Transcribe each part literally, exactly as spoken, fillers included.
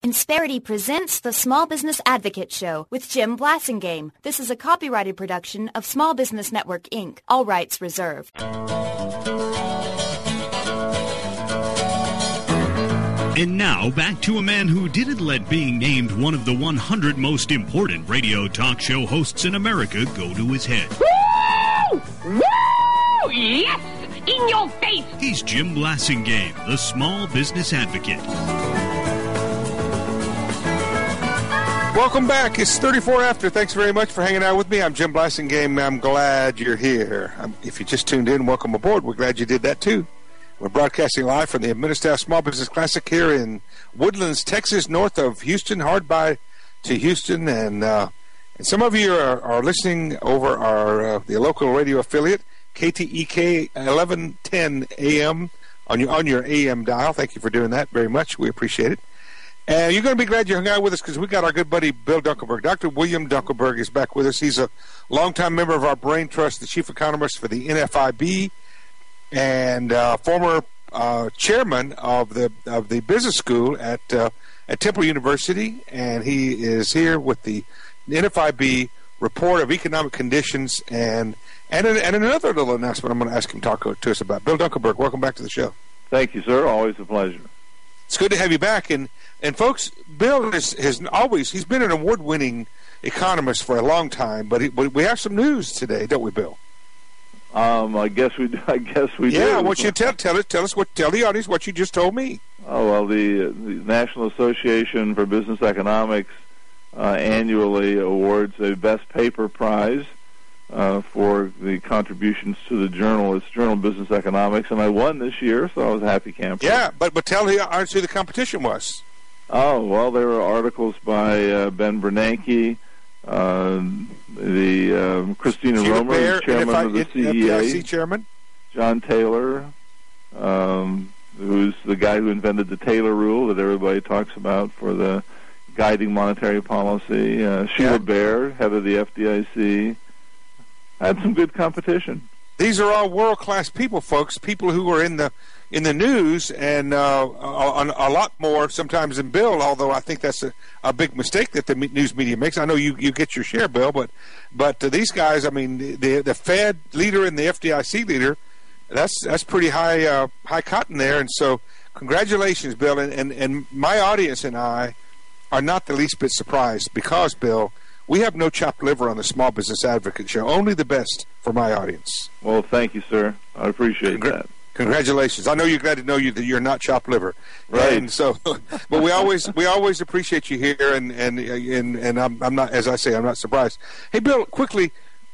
Insperity presents the Small Business Advocate Show with Jim Blasingame. This is a copyrighted production of Small Business Network, Incorporated. All rights reserved. And now, back to a man who didn't let being named one of the one hundred most important radio talk show hosts in America go to his head. Woo! Woo! Yes! In your face! He's Jim Blasingame, the Small Business Advocate. Welcome back. It's thirty-four after. Thanks very much for hanging out with me. I'm Jim Blasingame. I'm glad you're here. Um, if you just tuned in, welcome aboard. We're glad you did that, too. We're broadcasting live from the Administaff Small Business Classic here in Woodlands, Texas, north of Houston, hard by to Houston. And uh, and some of you are, are listening over our uh, the local radio affiliate, K T E K eleven ten A M on your on your A M dial. Thank you for doing that very much. We appreciate it. And you're going to be glad you hung out with us because we got our good buddy Bill Dunkelberg. Doctor William Dunkelberg is back with us. He's a longtime member of our Brain Trust, the chief economist for the N F I B, and uh, former uh, chairman of the of the business school at uh, at Temple University. And he is here with the N F I B report of economic conditions and and, and another little announcement I'm going to ask him to talk to us about. Bill Dunkelberg, welcome back to the show. Thank you, sir. Always a pleasure. It's good to have you back. And, and folks, Bill has, has always, he's been an award-winning economist for a long time, but, he, but we have some news today, don't we, Bill? Um, I guess we, I guess we yeah, do. Yeah, I want you to tell, tell us, tell us what, tell the audience what you just told me. Oh, well, the, the National Association for Business Economics uh, annually awards a Best Paper Prize Uh, for the contributions to the journal. It's Journal of Business Economics, and I won this year, so I was a happy camper. Yeah, but but tell the audience who the competition was. Oh, well, there were articles by uh, Ben Bernanke, uh, the um, Christina Sheila Romer, Baer, chairman F I, of the F C E A, D I C chairman, John Taylor, um, who's the guy who invented the Taylor Rule that everybody talks about for the guiding monetary policy, uh, Sheila yeah. Baer, head of the F D I C. Had some good competition. These are all world-class people, folks. People who are in the in the news and uh, a, a lot more sometimes than Bill. Although I think that's a, a big mistake that the news media makes. I know you, you get your share, Bill, but but uh, these guys. I mean, the the Fed leader and the F D I C leader. That's that's pretty high uh, high cotton there. And so, congratulations, Bill. And, and and my audience and I are not the least bit surprised because, Bill, we have no chopped liver on the Small Business Advocate Show. Only the best for my audience. Well, thank you, sir. I appreciate Congra- that. Congratulations. I know you're glad to know you that you're not chopped liver. Right. And so, but we always we always appreciate you here, and and and, and I'm, I'm not, as I say, I'm not surprised. Hey, Bill, quickly,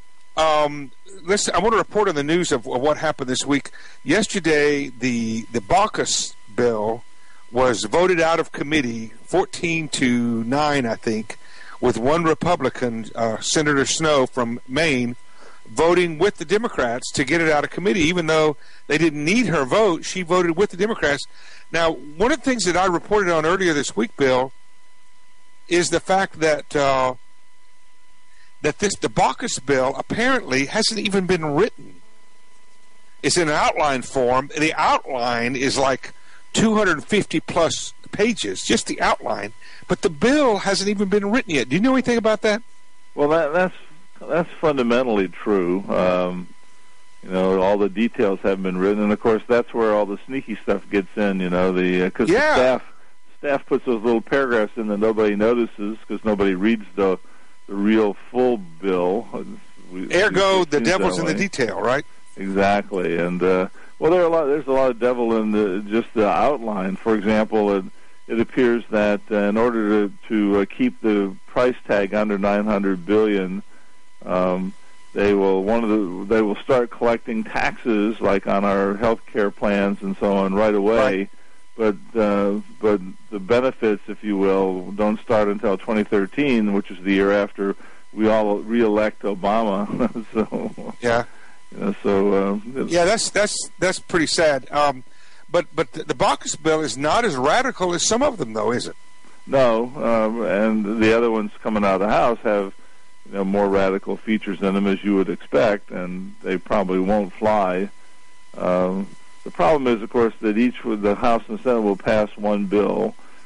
um, let's. I want to report on the news of, of what happened this week. Yesterday, the the Baucus bill was voted out of committee, fourteen to nine, I think, with one Republican, uh, Senator Snowe from Maine, voting with the Democrats to get it out of committee. Even though they didn't need her vote, she voted with the Democrats. Now, one of the things that I reported on earlier this week, Bill, is the fact that uh, that this the Baucus bill apparently hasn't even been written. It's in an outline form. The outline is like two hundred fifty plus pages, just the outline. But the bill hasn't even been written yet. Do you know anything about that? Well, that, that's that's fundamentally true. Um, you know, all the details haven't been written, and of course, that's where all the sneaky stuff gets in. You know, the because yeah. the staff staff puts those little paragraphs in that nobody notices because nobody reads the the real full bill. We, Ergo, we the devil's in way. the detail, right? Exactly, and uh, well, there are a lot. There's a lot of devil in the just the outline. For example, it, it appears that uh, in order to to uh, keep the price tag under nine hundred billion, um, they will one of the they will start collecting taxes like on our health care plans and so on right away. Right. But uh, but the benefits, if you will, don't start until twenty thirteen, which is the year after we all reelect Obama. so yeah. You know, so uh, yeah, that's that's that's pretty sad. Um, but but the, the Baucus bill is not as radical as some of them, though, is it? No, um, and the other ones coming out of the House have you know more radical features in them, as you would expect, and they probably won't fly. Um, the problem is, of course, that each with the House and Senate will pass one bill,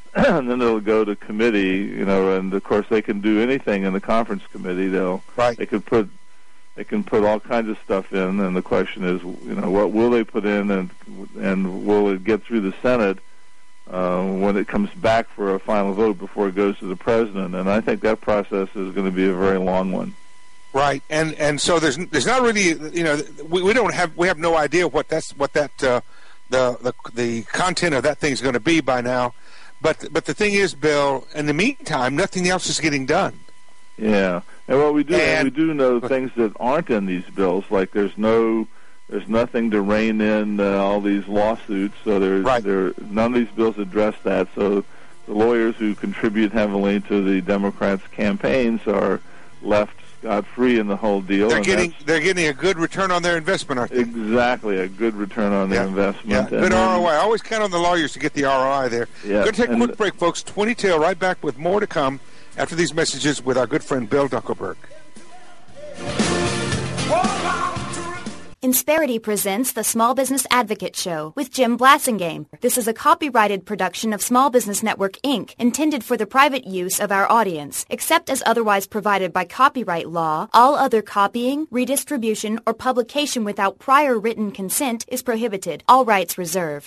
and then it'll go to committee, you know, and of course they can do anything in the conference committee. They'll right. they could put they can put all kinds of stuff in, and the question is, you know, what will they put in, and and will it get through the Senate uh, when it comes back for a final vote before it goes to the president? And I think that process is going to be a very long one. Right, and and so there's there's not really, you know, we, we don't have we have no idea what that's what that uh, the the the content of that thing's going to be by now. But but the thing is, Bill, in the meantime, nothing else is getting done. Yeah, and what we do and, we do know things that aren't in these bills, like there's no there's nothing to rein in uh, all these lawsuits. So there's right. there none of these bills address that. So the lawyers who contribute heavily to the Democrats' campaigns are left scot-free in the whole deal. They're and getting they're getting a good return on their investment, aren't they? Exactly, a good return on yeah. their investment. Yeah, and good then, R O I. I always count on the lawyers to get the R O I there. Yeah, Going to take a and quick break, folks. twenty till, right back with more to come after these messages with our good friend Bill Dunkelberg. Insperity presents the Small Business Advocate Show with Jim Blasingame. This is a copyrighted production of Small Business Network, Incorporated, intended for the private use of our audience. Except as otherwise provided by copyright law, all other copying, redistribution, or publication without prior written consent is prohibited. All rights reserved.